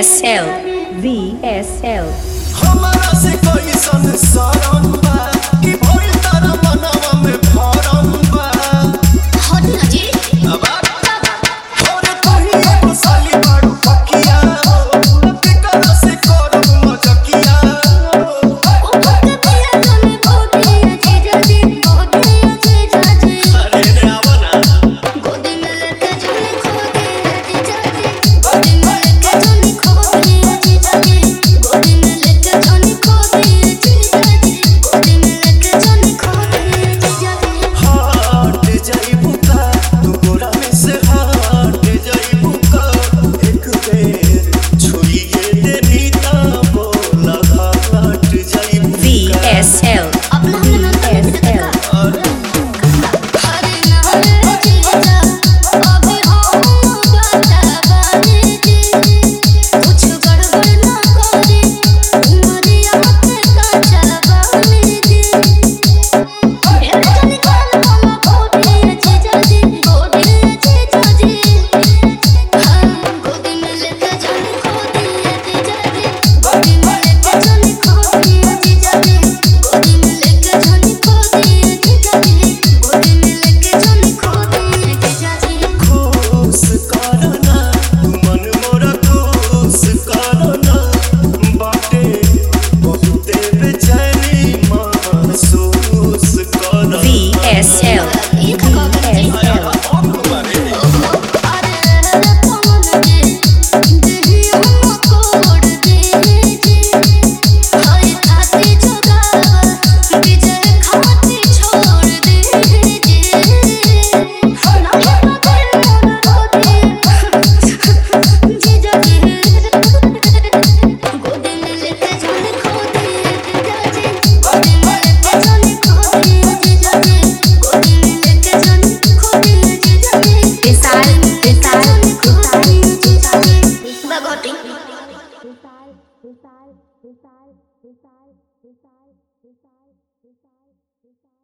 VSL VSL हमारा से कोई संसारम बा कि भइल तारा मनवा में भरम बा हट ना जी अब और कहिए को साली बाड़ू पकिया तेकर से करम मजकिया ओ भक्त पिया तने बोटी अच्छी जाजी बोटी अच्छी जाजी अरे रे आवा ना गोदी में लेके जाने खो दे अच्छी जाजी गोदी में लेके जाने खो दे अच्छी जाजी गोदी में लेके जाने खो दे अच्छी जाजी गोदी में लेके जाने खो दे अच्छी जाजी हट जाइबू का तू गोरा में से हट जाइबू का एक बेर छुइए देनी ता बोला हट जाइबू VSL अपना हमने नाम का हरे नाम जीजा अभी हम बताबानी जी कुछ गड़बड़ ना करे उमरिया पे काचा बानी जी ढेर जनी काल मामा बोटी अच्छी जाजी बोटी अच्छी जाजी गोदी में लेके जाने खो दे अच्छी जाजी गोदी में लेके जाने खो दे अच्छी जाजी गोदी में लेके जाने खो दे अच्छी जाजी गोदी में लेके जाने खो दे अच्छी जाजी खुश करना तू मन मोरा खुश करना बाटे बहुते बेचैनी महसूस करना VSL ये का कहत जी अरे पवन जी देही हम कोड दे जी हई ताती जोगावा विजय खाती छोड़ दे जी ना कर मोर रोती जीजा जी गोदी में लेके जाने खो दे जीजा जी गोदी में लेके जाने खो दे जीजा जी गोदी में लेके जाने खो दे जीजा जी विशाल